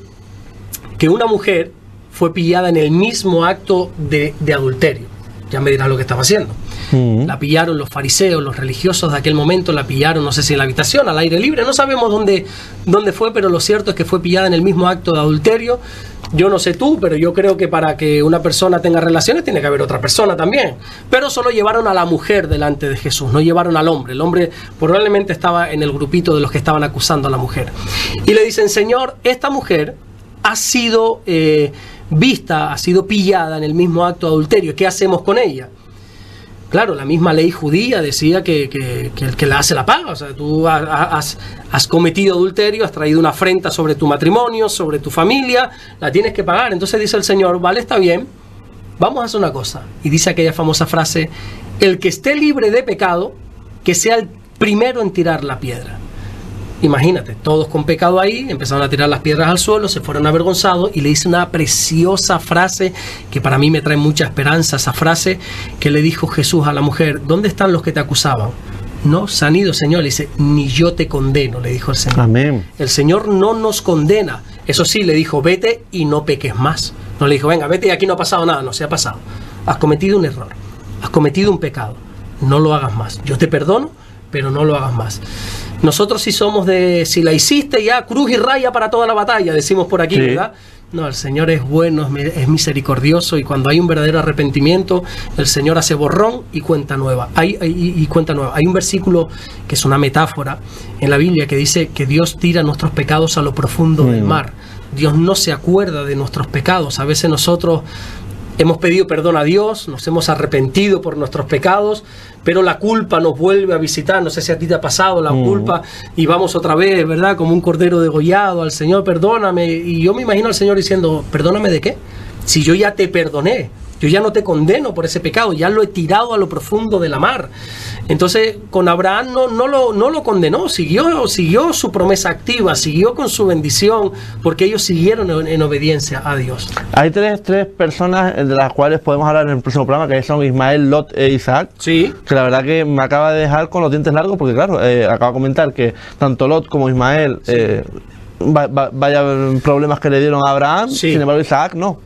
que una mujer fue pillada en el mismo acto de, de adulterio. Ya me dirás lo que estaba haciendo. Mm. La pillaron los fariseos, los religiosos de aquel momento, la pillaron, no sé si en la habitación, al aire libre, no sabemos dónde, dónde fue, pero lo cierto es que fue pillada en el mismo acto de adulterio. Yo no sé tú, pero yo creo que para que una persona tenga relaciones tiene que haber otra persona también. Pero solo llevaron a la mujer delante de Jesús, no llevaron al hombre. El hombre probablemente estaba en el grupito de los que estaban acusando a la mujer. Y le dicen, Señor, esta mujer ha sido eh, vista, ha sido pillada en el mismo acto de adulterio. ¿Qué hacemos con ella? Claro, la misma ley judía decía que, que, que el que la hace la paga. O sea, tú has, has, has cometido adulterio, has traído una afrenta sobre tu matrimonio, sobre tu familia, la tienes que pagar. Entonces dice el Señor, vale, está bien, vamos a hacer una cosa. Y dice aquella famosa frase, el que esté libre de pecado, que sea el primero en tirar la piedra. Imagínate, todos con pecado ahí, empezaron a tirar las piedras al suelo, se fueron avergonzados, y le dice una preciosa frase que para mí me trae mucha esperanza, esa frase que le dijo Jesús a la mujer: ¿dónde están los que te acusaban? No, se han ido, Señor. Le dice: ni yo te condeno, le dijo el Señor. Amén. El Señor no nos condena. Eso sí, le dijo: vete y no peques más. No le dijo: venga, vete y aquí no ha pasado nada. No, se ha pasado. Has cometido un error, has cometido un pecado, no lo hagas más. Yo te perdono, pero no lo hagas más. Nosotros sí somos de, si la hiciste ya, cruz y raya para toda la batalla, decimos por aquí, sí, ¿verdad? No, el Señor es bueno, es misericordioso, y cuando hay un verdadero arrepentimiento, el Señor hace borrón y cuenta nueva. Hay, hay, y cuenta nueva. Hay un versículo que es una metáfora en la Biblia que dice que Dios tira nuestros pecados a lo profundo mm. del mar. Dios no se acuerda de nuestros pecados. A veces nosotros hemos pedido perdón a Dios, nos hemos arrepentido por nuestros pecados, pero la culpa nos vuelve a visitar. No sé si a ti te ha pasado la mm. culpa, y vamos otra vez, ¿verdad? Como un cordero degollado al Señor: perdóname. Y yo me imagino al Señor diciendo: ¿perdóname de qué? Si yo ya te perdoné, yo ya no te condeno por ese pecado, ya lo he tirado a lo profundo de la mar. Entonces, con Abraham no, no, lo, no lo condenó, siguió, siguió su promesa activa, siguió con su bendición, porque ellos siguieron en, en obediencia a Dios. Hay tres, tres personas de las cuales podemos hablar en el próximo programa, que son Ismael, Lot e Isaac. Sí. Que la verdad que me acaba de dejar con los dientes largos, porque claro, eh, acaba de comentar que tanto Lot como Ismael, sí. eh, va, va, vaya problemas que le dieron a Abraham, sí. Sin embargo Isaac no.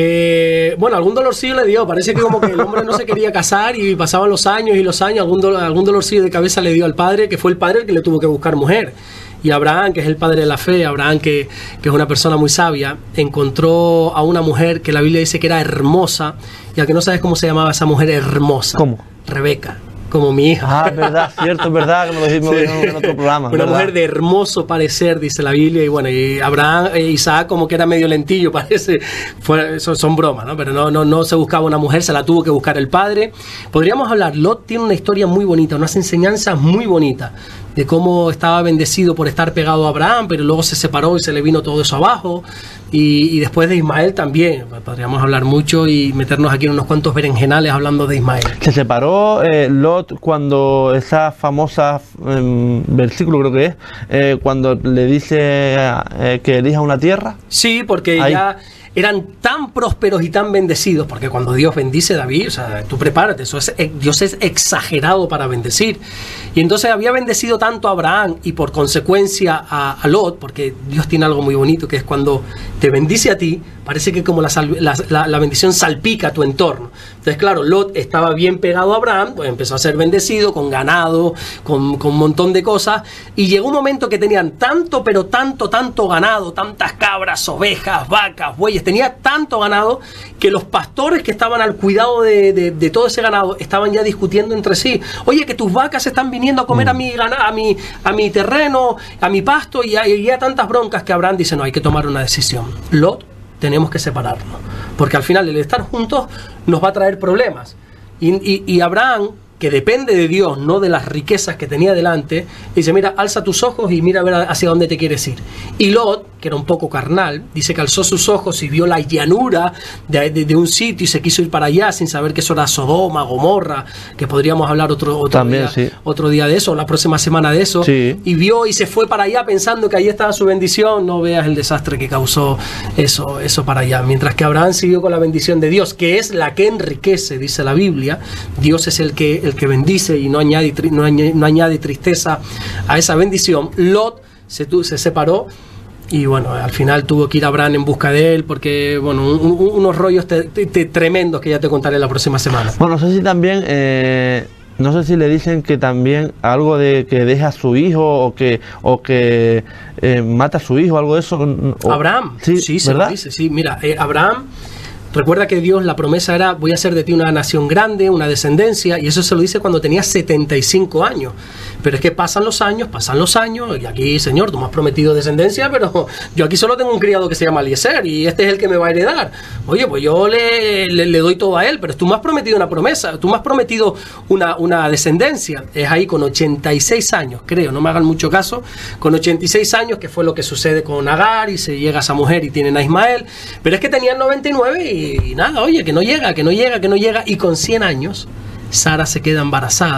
Eh, bueno, algún dolorcillo le dio. Parece que como que el hombre no se quería casar, y pasaban los años y los años. Algún, dolor, algún dolorcillo de cabeza le dio al padre, que fue el padre el que le tuvo que buscar mujer. Y Abraham, que es el padre de la fe, Abraham, que, que es una persona muy sabia, encontró a una mujer que la Biblia dice que era hermosa. Y a que no sabes cómo se llamaba esa mujer hermosa. ¿Cómo? Rebeca. Como mi hija. Ah, es verdad, cierto, es verdad, que me lo dijimos sí. en otro programa. Una ¿verdad? Mujer de hermoso parecer, dice la Biblia. Y bueno, y Abraham, e Isaac como que era medio lentillo, parece. Fue, son, son bromas, ¿no? Pero no, no, no se buscaba una mujer, se la tuvo que buscar el padre. Podríamos hablar, Lot tiene una historia muy bonita, unas enseñanzas muy bonitas, de cómo estaba bendecido por estar pegado a Abraham, pero luego se separó y se le vino todo eso abajo. Y, y después de Ismael también, podríamos hablar mucho y meternos aquí en unos cuantos berenjenales hablando de Ismael. Se separó eh, Lot cuando esa famosa eh, versículo creo que es, eh, cuando le dice eh, que elija una tierra. Sí, porque Ahí. ya eran tan prósperos y tan bendecidos, porque cuando Dios bendice, David, o sea, tú prepárate, eso es, Dios es exagerado para bendecir. Y entonces había bendecido tanto a Abraham y por consecuencia a, a Lot, porque Dios tiene algo muy bonito, que es cuando te bendice a ti, parece que como la, la, la, la bendición salpica a tu entorno. Entonces, claro, Lot estaba bien pegado a Abraham, pues empezó a ser bendecido con ganado, con, con un montón de cosas, y llegó un momento que tenían tanto, pero tanto, tanto ganado, tantas cabras, ovejas, vacas, bueyes, tenía tanto ganado que los pastores que estaban al cuidado de, de, de todo ese ganado estaban ya discutiendo entre sí: oye, que tus vacas están viniendo a comer mm. a mi ganado, a mi, a mi terreno, a mi pasto, y hay, y hay tantas broncas que Abraham dice: no, hay que tomar una decisión. Lot, tenemos que separarnos, porque al final el estar juntos nos va a traer problemas. Y, y, y Abraham, que depende de Dios, no de las riquezas que tenía delante, dice: mira, alza tus ojos y mira a ver hacia dónde te quieres ir. Y Lot, que era un poco carnal, dice que alzó sus ojos y vio la llanura de, de, de un sitio y se quiso ir para allá sin saber que eso era Sodoma, Gomorra, que podríamos hablar otro, otro, También, día, sí. otro día de eso, la próxima semana de eso. Sí. Y vio y se fue para allá pensando que ahí estaba su bendición. No veas el desastre que causó eso, eso para allá. Mientras que Abraham siguió con la bendición de Dios, que es la que enriquece, dice la Biblia. Dios es el que, el que bendice y no añade, no añade, no añade tristeza a esa bendición. Lot se, se separó. Y bueno, al final tuvo que ir Abraham en busca de él, porque, bueno, un, un, unos rollos te, te, te, tremendos que ya te contaré la próxima semana. Bueno, no sé si también, eh, no sé si le dicen que también algo de que deja a su hijo o que o que eh, mata a su hijo, algo de eso. O, Abraham, sí, sí, se ¿verdad? lo dice, sí, mira, eh, Abraham... Recuerda que Dios, la promesa era: voy a hacer de ti una nación grande, una descendencia, y eso se lo dice cuando tenía setenta y cinco años. Pero es que pasan los años, pasan los años, y aquí, Señor, tú me has prometido descendencia, pero yo aquí solo tengo un criado que se llama Eliezer, y este es el que me va a heredar. Oye, pues yo le, le, le doy todo a él, pero tú me has prometido una promesa, tú me has prometido una, una descendencia. Es ahí con ochenta y seis años, creo, no me hagan mucho caso, con ochenta y seis años, que fue lo que sucede con Agar, y se llega a esa mujer y tienen a Ismael, pero es que tenían noventa y nueve y Y nada, oye, que no llega, que no llega, que no llega. Y con cien años, Sara se queda embarazada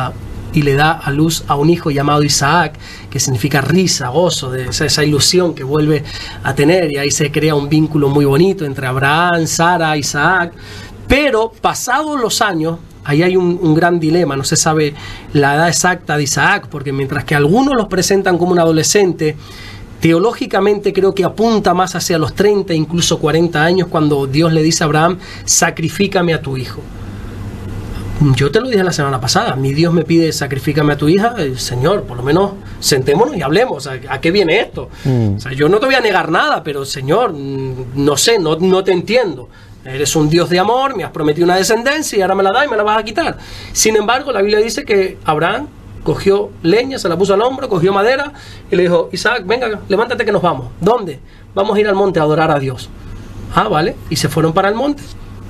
y le da a luz a un hijo llamado Isaac, que significa risa, gozo, de esa, esa ilusión que vuelve a tener, y ahí se crea un vínculo muy bonito entre Abraham, Sara, Isaac. Pero pasados los años, ahí hay un, un gran dilema, no se sabe la edad exacta de Isaac, porque mientras que algunos los presentan como un adolescente, teológicamente creo que apunta más hacia los treinta, incluso cuarenta años, cuando Dios le dice a Abraham, sacrifícame a tu hijo. Yo te lo dije la semana pasada, mi Dios me pide sacrifícame a tu hija, el Señor, por lo menos sentémonos y hablemos, ¿a, a qué viene esto? Mm. O sea, yo no te voy a negar nada, pero Señor, no sé, no, no te entiendo. Eres un Dios de amor, me has prometido una descendencia y ahora me la das y me la vas a quitar. Sin embargo, la Biblia dice que Abraham cogió leña, se la puso al hombro, cogió madera y le dijo, Isaac, venga, levántate que nos vamos. ¿Dónde? Vamos a ir al monte a adorar a Dios. Ah, vale. Y se fueron para el monte.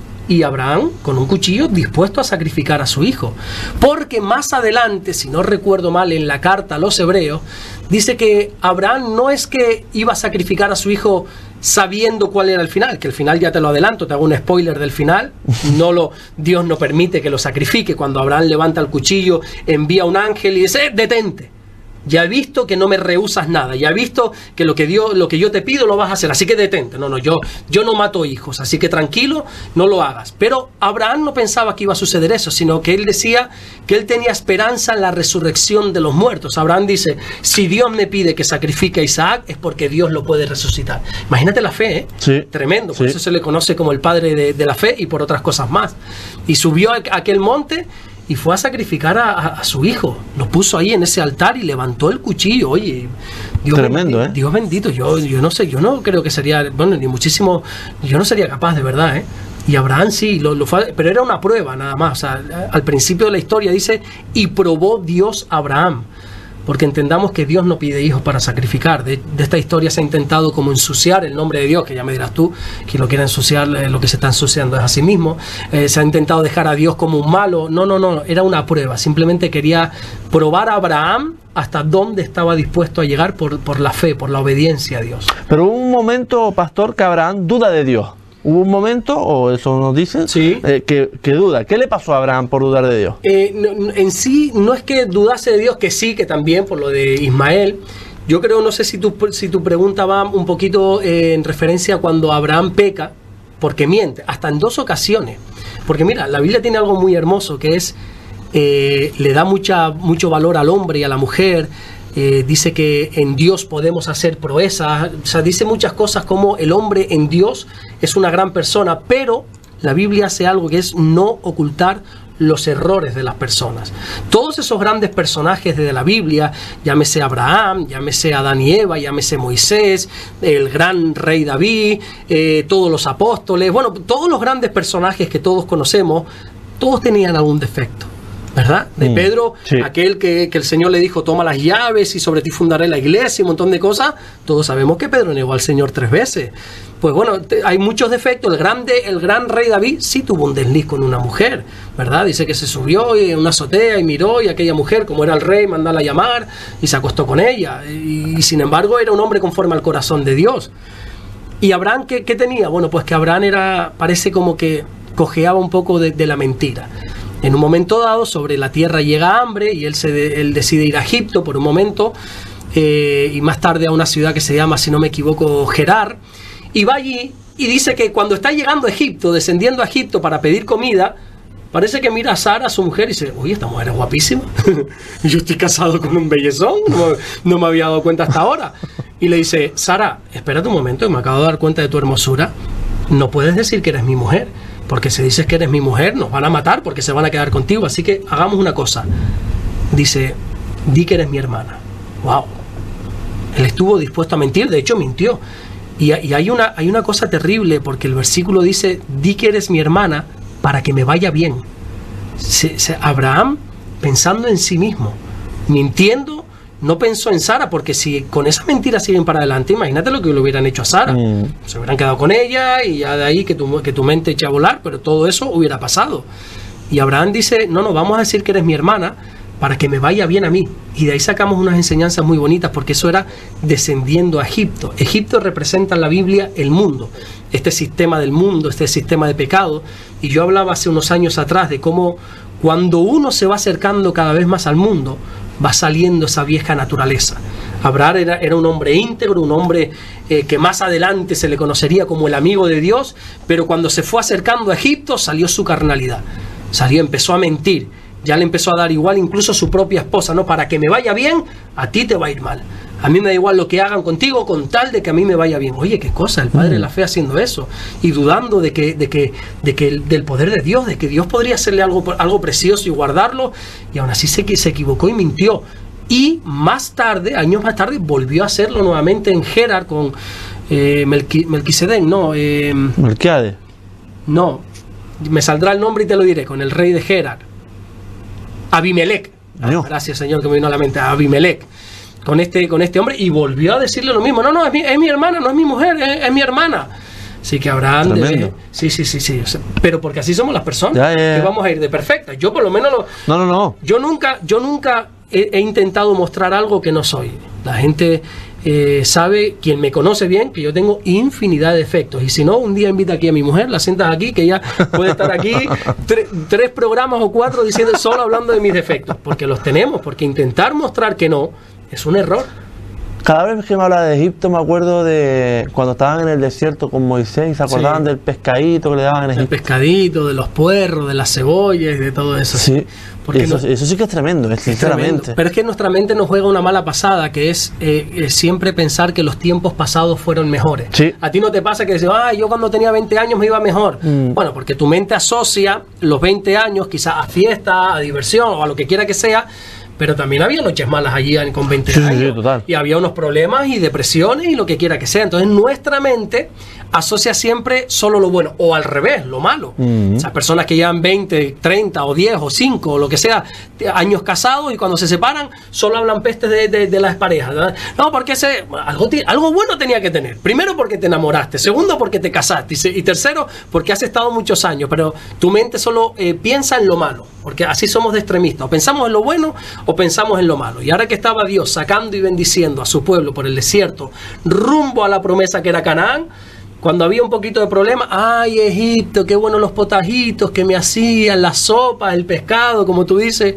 Y Abraham, con un cuchillo, dispuesto a sacrificar a su hijo. Porque más adelante, si no recuerdo mal, en la carta a los hebreos, dice que Abraham no es que iba a sacrificar a su hijo sabiendo cuál era el final, que el final ya te lo adelanto, te hago un spoiler del final, no lo, Dios no permite que lo sacrifique. Cuando Abraham levanta el cuchillo, envía un ángel y dice, eh, detente. Ya he visto que no me rehusas nada, ya he visto que lo que, Dios, lo que yo te pido lo vas a hacer, así que detente. No, no, yo, yo no mato hijos, así que tranquilo, no lo hagas. Pero Abraham no pensaba que iba a suceder eso, sino que él decía que él tenía esperanza en la resurrección de los muertos. Abraham dice, si Dios me pide que sacrifique a Isaac, es porque Dios lo puede resucitar. Imagínate la fe, ¿eh? Sí, tremendo, por sí. eso se le conoce como el padre de, de la fe y por otras cosas más. Y subió a aquel monte y fue a sacrificar a, a, a su hijo. Lo puso ahí en ese altar y levantó el cuchillo. Oye, Dios tremendo, bendito, ¿eh? Dios bendito. Yo, yo no sé, yo no creo que sería, bueno, ni muchísimo, yo no sería capaz de verdad, ¿eh? Y Abraham sí, lo, lo fue, pero era una prueba nada más. O sea, al principio de la historia dice, y probó Dios a Abraham. Porque entendamos que Dios no pide hijos para sacrificar. De, de esta historia se ha intentado como ensuciar el nombre de Dios, que ya me dirás tú, que lo quiere ensuciar, eh, lo que se está ensuciando es a sí mismo. Eh, se ha intentado dejar a Dios como un malo. No, no, no, era una prueba. Simplemente quería probar a Abraham hasta dónde estaba dispuesto a llegar por, por la fe, por la obediencia a Dios. Pero hubo un momento, pastor, que Abraham duda de Dios. Hubo un momento, o eso nos dicen, sí. eh, que, que duda. ¿Qué le pasó a Abraham por dudar de Dios? Eh, no, en sí, no es que dudase de Dios, que sí, que también, por lo de Ismael. Yo creo, no sé si tu, si tu pregunta va un poquito eh, en referencia a cuando Abraham peca, porque miente, hasta en dos ocasiones. Porque mira, la Biblia tiene algo muy hermoso, que es, eh, le da mucha, mucho valor al hombre y a la mujer. Eh, dice que en Dios podemos hacer proezas, o sea, dice muchas cosas como el hombre en Dios es una gran persona, pero la Biblia hace algo que es no ocultar los errores de las personas. Todos esos grandes personajes de la Biblia, llámese Abraham, llámese Adán y Eva, llámese Moisés, el gran rey David, eh, todos los apóstoles, bueno, todos los grandes personajes que todos conocemos, todos tenían algún defecto. ¿Verdad? De mm, Pedro, sí. aquel que, que el Señor le dijo, toma las llaves y sobre ti fundaré la iglesia y un montón de cosas. Todos sabemos que Pedro negó al Señor tres veces. Pues bueno, te, hay muchos defectos. El, grande, el gran rey David sí tuvo un desliz con una mujer, ¿verdad? Dice que se subió en una azotea y miró, y aquella mujer, como era el rey, mandala a llamar y se acostó con ella. Y, y sin embargo era un hombre conforme al corazón de Dios. ¿Y Abraham qué, qué tenía? Bueno, pues que Abraham era, parece como que cojeaba un poco de, de la mentira. En un momento dado, sobre la tierra llega hambre y él, se de, él decide ir a Egipto por un momento, eh, y más tarde a una ciudad que se llama, si no me equivoco, Gerar, y va allí y dice que cuando está llegando a Egipto, descendiendo a Egipto para pedir comida, parece que mira a Sara, a su mujer, y dice, oye, esta mujer es guapísima, yo estoy casado con un bellezón, no, no me había dado cuenta hasta ahora. Y le dice, Sara, espérate un momento, me acabo de dar cuenta de tu hermosura, no puedes decir que eres mi mujer, porque si dices que eres mi mujer, nos van a matar porque se van a quedar contigo. Así que hagamos una cosa. Dice, di que eres mi hermana. ¡Wow! Él estuvo dispuesto a mentir, de hecho mintió. Y, y hay, una, hay una cosa terrible, porque el versículo dice, di que eres mi hermana para que me vaya bien. Se, se, Abraham, pensando en sí mismo, mintiendo, no pensó en Sara, porque si con esa mentira siguen para adelante, imagínate lo que le hubieran hecho a Sara. Mm. Se hubieran quedado con ella y ya de ahí que tu, que tu mente eche a volar, pero todo eso hubiera pasado. Y Abraham dice, no, no, vamos a decir que eres mi hermana para que me vaya bien a mí. Y de ahí sacamos unas enseñanzas muy bonitas, porque eso era descendiendo a Egipto. Egipto representa en la Biblia el mundo, este sistema del mundo, este sistema de pecado. Y yo hablaba hace unos años atrás de cómo Cuando uno se va acercando cada vez más al mundo, va saliendo esa vieja naturaleza. Abraham era, era un hombre íntegro, un hombre eh, que más adelante se le conocería como el amigo de Dios, pero cuando se fue acercando a Egipto salió su carnalidad, salió, empezó a mentir, ya le empezó a dar igual incluso a su propia esposa, ¿no? Para que me vaya bien, a ti te va a ir mal. A mí me da igual lo que hagan contigo con tal de que a mí me vaya bien. Oye, qué cosa, el padre de la fe haciendo eso y dudando de que, de que, de que del poder de Dios, de que Dios podría hacerle algo, algo precioso y guardarlo, y aún así se, se equivocó y mintió. Y más tarde, años más tarde, volvió a hacerlo nuevamente en Gerar con eh, Melqui, Melquisedec, no. Eh, Melquiades. No, me saldrá el nombre y te lo diré, con el rey de Gerar. Abimelec. Ah, gracias, Señor, que me vino a la mente. Abimelec. Con este, con este hombre, y volvió a decirle lo mismo. No, no, es mi, es mi hermana, no es mi mujer, es, es mi hermana. Sí, que Abraham debe, sí, sí, sí, sí. O sea, pero porque así somos las personas, ya, ya, ya. Que vamos a ir de perfecta. Yo por lo menos lo, no, no, no. Yo nunca, yo nunca he, he intentado mostrar algo que no soy. La gente eh, sabe, quien me conoce bien, que yo tengo infinidad de defectos. Y si no, un día invita aquí a mi mujer, la sientas aquí, que ella puede estar aquí tre, tres programas o cuatro diciendo solo hablando de mis defectos. Porque los tenemos, porque intentar mostrar que no es un error. Cada vez que me habla de Egipto me acuerdo de cuando estaban en el desierto con Moisés, se acordaban sí. del pescadito que le daban en Egipto. El pescadito, de los puerros, de las cebollas y de todo eso. Sí, porque eso, no, eso sí que es tremendo, es sinceramente. Tremendo. Pero es que nuestra mente nos juega una mala pasada, que es eh, eh, siempre pensar que los tiempos pasados fueron mejores. Sí. A ti no te pasa que dices, ah, yo cuando tenía veinte años me iba mejor. Mm. Bueno, porque tu mente asocia los veinte años quizás a fiesta, a diversión o a lo que quiera que sea. Pero también había noches malas allí con veinte sí, años. Sí, total. Y había unos problemas y depresiones y lo que quiera que sea. Entonces nuestra mente asocia siempre solo lo bueno. O al revés, lo malo. Uh-huh. O sea, personas que llevan veinte, treinta o diez o cinco o lo que sea, años casados y cuando se separan solo hablan pestes de, de, de las parejas, ¿verdad? No, porque ese, algo, algo bueno tenía que tener. Primero porque te enamoraste. Segundo porque te casaste. Y, y tercero porque has estado muchos años. Pero tu mente solo eh, piensa en lo malo. Porque así somos de extremistas. O pensamos en lo bueno o pensamos en lo malo. Y ahora que estaba Dios sacando y bendiciendo a su pueblo por el desierto, rumbo a la promesa que era Canaán, cuando había un poquito de problema, ay, Egipto, qué buenos los potajitos que me hacían, la sopa, el pescado, como tú dices.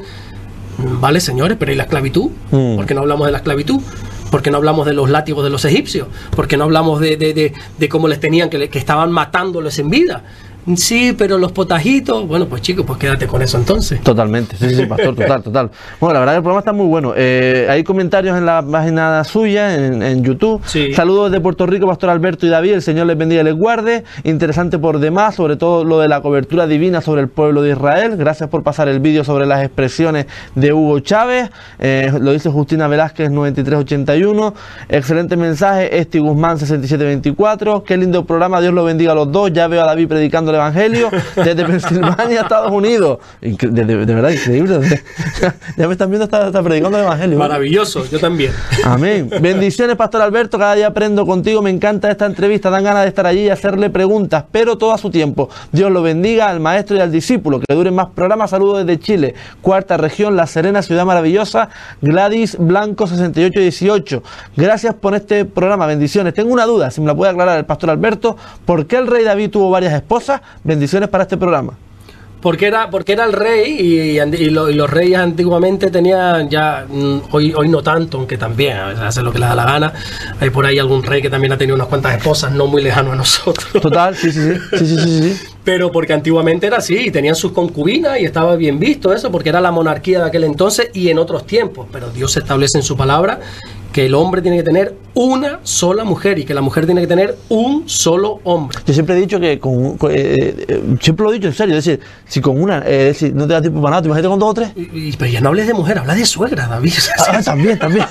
Vale, señores, pero ¿y la esclavitud? Mm. ¿Por qué no hablamos de la esclavitud? ¿Por qué no hablamos de los látigos de los egipcios? ¿Por qué no hablamos de, de, de, de cómo les tenían, que, que estaban matándoles en vida? Sí, pero los potajitos, bueno, pues chicos, pues quédate con eso entonces. Totalmente, sí, sí, pastor, total, total. Bueno, la verdad que el programa está muy bueno. Eh, hay comentarios en la página suya, en, en YouTube. Sí. Saludos de Puerto Rico, Pastor Alberto y David, el Señor les bendiga y les guarde. Interesante por demás, sobre todo lo de la cobertura divina sobre el pueblo de Israel. Gracias por pasar el vídeo sobre las expresiones de Hugo Chávez. Eh, lo dice Justina Velázquez noventa y tres ochenta y uno. Excelente mensaje, Esti Guzmán sesenta y siete veinticuatro. Qué lindo programa, Dios los bendiga a los dos. Ya veo a David predicando el Evangelio desde Pensilvania, Estados Unidos. De, de, de verdad, increíble. Ya me están viendo, está, está predicando el Evangelio. Maravilloso, yo también. Amén. Bendiciones, Pastor Alberto. Cada día aprendo contigo. Me encanta esta entrevista. Dan ganas de estar allí y hacerle preguntas, pero todo a su tiempo. Dios lo bendiga al maestro y al discípulo. Que duren más programas. Saludos desde Chile, cuarta región, La Serena, ciudad maravillosa. Gladys Blanco sesenta y ocho dieciocho. Gracias por este programa. Bendiciones. Tengo una duda, si me la puede aclarar el Pastor Alberto. ¿Por qué el rey David tuvo varias esposas? Bendiciones para este programa. Porque era, porque era el rey y, y, lo, y los reyes antiguamente tenían ya, hoy, hoy no tanto, aunque también a veces hacen lo que les da la gana. Hay por ahí algún rey que también ha tenido unas cuantas esposas, no muy lejano a nosotros. Total, sí, sí, sí, sí, sí, sí, sí. Pero porque antiguamente era así, y tenían sus concubinas y estaba bien visto eso, porque era la monarquía de aquel entonces y en otros tiempos. Pero Dios establece en su palabra que el hombre tiene que tener una sola mujer y que la mujer tiene que tener un solo hombre. Yo siempre he dicho que con, con eh, eh, siempre lo he dicho en serio, es decir, si con una, eh, es decir, no te da tiempo para nada, te imagínate con dos o tres. Y, y, pero ya no hables de mujer, habla de suegra, David. Ah, también, también.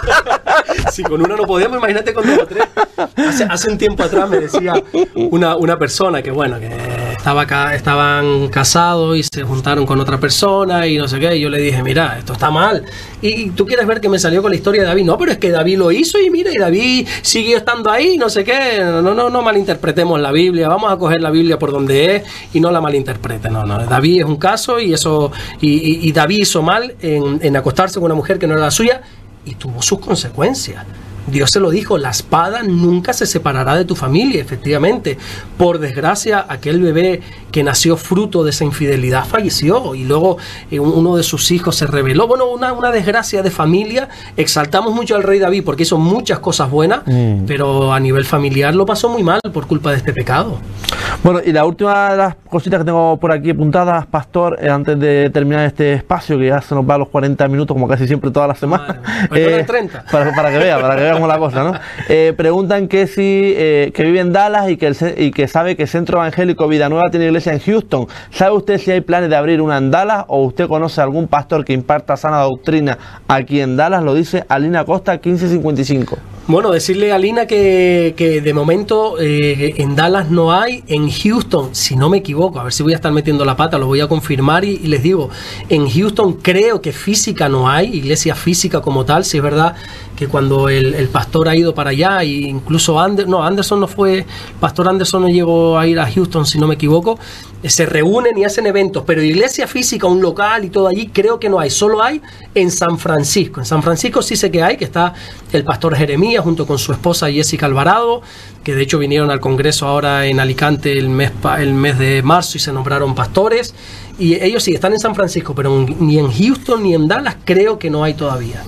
Si con una no podíamos, imagínate con dos o tres. Hace, hace un tiempo atrás me decía una, una persona que bueno, que estaba acá, estaban casados y se juntaron con otra persona y no sé qué, y yo le dije, mira, esto está mal. Y tú quieres ver que me salió con la historia de David. No, pero es que David lo hizo y mira, y David siguió estando ahí, no sé qué. No, no, no malinterpretemos la Biblia, vamos a coger la Biblia por donde es y no la malinterpreten. No, no, David es un caso y eso, y, y, y David hizo mal en, en acostarse con una mujer que no era la suya y tuvo sus consecuencias. Dios se lo dijo, la espada nunca se separará de tu familia, efectivamente. Por desgracia, aquel bebé que nació fruto de esa infidelidad falleció y luego eh, uno de sus hijos se rebeló. Bueno, una, una desgracia de familia. Exaltamos mucho al rey David porque hizo muchas cosas buenas, mm. pero a nivel familiar lo pasó muy mal por culpa de este pecado. Bueno, y la última de las cositas que tengo por aquí apuntadas, pastor, eh, antes de terminar este espacio, que ya se nos va a los cuarenta minutos, como casi siempre todas las semanas. Madre, eh, treinta. Para, para que vea, para que vea cómo la cosa, ¿no? Eh, preguntan que si eh, que vive en Dallas y que, el, y que sabe que el Centro Evangélico Vida Nueva tiene iglesia en Houston. ¿Sabe usted si hay planes de abrir una en Dallas o usted conoce algún pastor que imparta sana doctrina aquí en Dallas? Lo dice Alina Costa, quince cincuenta y cinco. Bueno, decirle a Lina que, que de momento eh, en Dallas no hay, en Houston, si no me equivoco, a ver si voy a estar metiendo la pata, lo voy a confirmar y, y les digo, en Houston creo que física no hay, iglesia física como tal, si es verdad que cuando el, el pastor ha ido para allá, e incluso Ander, no, Anderson no fue, pastor Anderson no llegó a ir a Houston, si no me equivoco, eh, se reúnen y hacen eventos, pero iglesia física, un local y todo allí, creo que no hay, solo hay en San Francisco. En San Francisco sí sé que hay, que está el pastor Jeremías junto con su esposa Jessica Alvarado, que de hecho vinieron al Congreso ahora en Alicante el mes, el mes de marzo y se nombraron pastores, y ellos sí están en San Francisco, pero ni en Houston ni en Dallas creo que no hay todavía.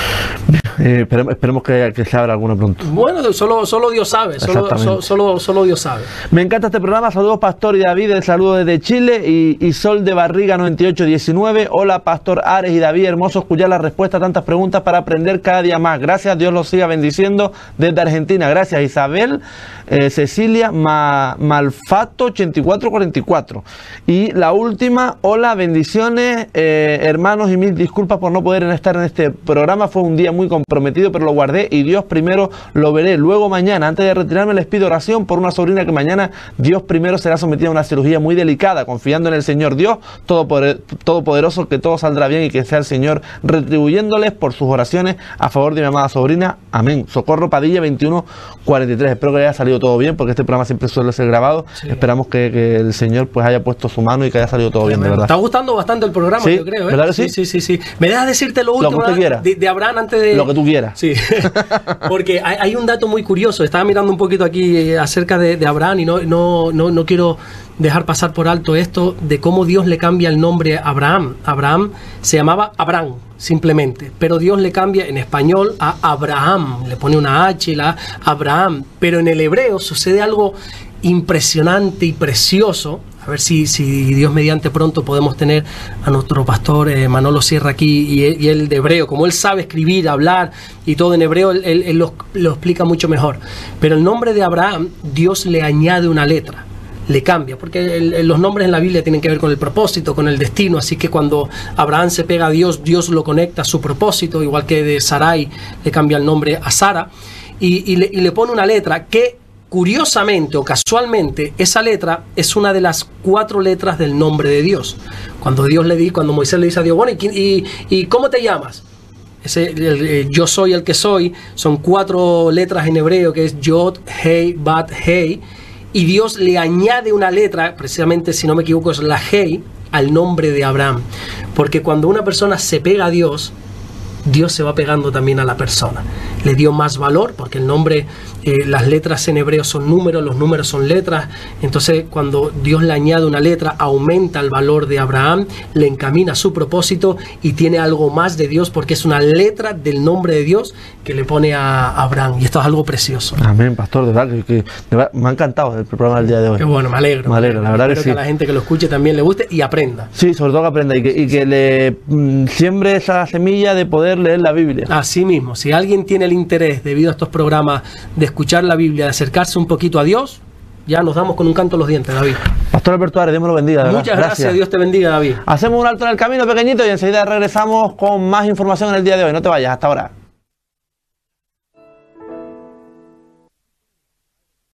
Eh, esperemos, esperemos que, que se abra alguna pronto. Bueno, solo, solo Dios sabe, solo, solo, solo, solo Dios sabe. Me encanta este programa. Saludos, Pastor y David, el saludo desde Chile. Y, y Sol de Barriga noventa y ocho diecinueve. Hola, Pastor Ares y David, hermoso escuchar la respuesta a tantas preguntas para aprender cada día más. Gracias, Dios los siga bendiciendo desde Argentina. Gracias, Isabel, eh, Cecilia Ma, Malfato ochenta y cuatro cuarenta y cuatro. Y la última, hola, bendiciones, eh, hermanos, y mil disculpas por no poder estar en este programa. Fue un día muy comprometido, pero lo guardé y Dios primero lo veré. Luego mañana, antes de retirarme, les pido oración por una sobrina que mañana Dios primero será sometida a una cirugía muy delicada, confiando en el Señor Dios Todopoderoso, que todo saldrá bien y que sea el Señor retribuyéndoles por sus oraciones a favor de mi amada sobrina. Amén. Socorro Padilla veintiuno cuarenta y tres. Espero que haya salido todo bien, porque este programa siempre suele ser grabado. Sí. Esperamos que, que el Señor pues haya puesto su mano y que haya salido todo sí, bien, de verdad. Está gustando bastante el programa, ¿Sí? yo creo, ¿eh? ¿Verdad que sí? Sí, sí, sí, sí. ¿Me dejas decirte lo último lo que usted quiera. De, de Abraham antes de... Lo que tú quieras. Sí, porque hay, hay un dato muy curioso. Estaba mirando un poquito aquí eh, acerca de, de Abraham y no, no, no, no quiero dejar pasar por alto esto de cómo Dios le cambia el nombre a Abraham. Abraham se llamaba Abraham, simplemente, pero Dios le cambia en español a Abraham, le pone una H, la Abraham, pero en el hebreo sucede algo impresionante y precioso. A ver si, si Dios mediante pronto podemos tener a nuestro pastor eh, Manolo Sierra aquí y él, y él de hebreo. Como él sabe escribir, hablar y todo en hebreo, él, él, él lo, lo explica mucho mejor. Pero el nombre de Abraham, Dios le añade una letra, le cambia, porque el, el, los nombres en la Biblia tienen que ver con el propósito, con el destino. Así que cuando Abraham se pega a Dios, Dios lo conecta a su propósito, igual que de Sarai le cambia el nombre a Sara y, y, le, y le pone una letra que, curiosamente o casualmente, esa letra es una de las cuatro letras del nombre de Dios. Cuando Dios le di, cuando Moisés le dice a Dios, bueno, ¿y, y, y cómo te llamas? Ese, el, el, yo soy el que soy, son cuatro letras en hebreo, que es Yod, Hei, Bat, Hei, y Dios le añade una letra, precisamente, si no me equivoco, es la Hei, al nombre de Abraham. Porque cuando una persona se pega a Dios, Dios se va pegando también a la persona. Le dio más valor, porque el nombre, eh, las letras en hebreo son números, los números son letras. Entonces, cuando Dios le añade una letra, aumenta el valor de Abraham, le encamina a su propósito y tiene algo más de Dios, porque es una letra del nombre de Dios que le pone a Abraham. Y esto es algo precioso. Amén, pastor, de verdad que, que de verdad, me ha encantado el programa del día de hoy. Qué bueno, me alegro. Me alegro, la verdad Espero que sí. que a la gente que lo escuche también le guste y aprenda. Sí, sobre todo que aprenda y que, y que le mm, siembre esa semilla de poder leer la Biblia. Así mismo, si alguien tiene el interés, debido a estos programas, de escuchar la Biblia, de acercarse un poquito a Dios, ya nos damos con un canto los dientes, David. Pastor Alberto Ares, Dios me lo bendiga. ¿verdad? Muchas gracias. gracias, Dios te bendiga, David. Hacemos un alto en el camino pequeñito y enseguida regresamos con más información en el día de hoy. No te vayas, hasta ahora.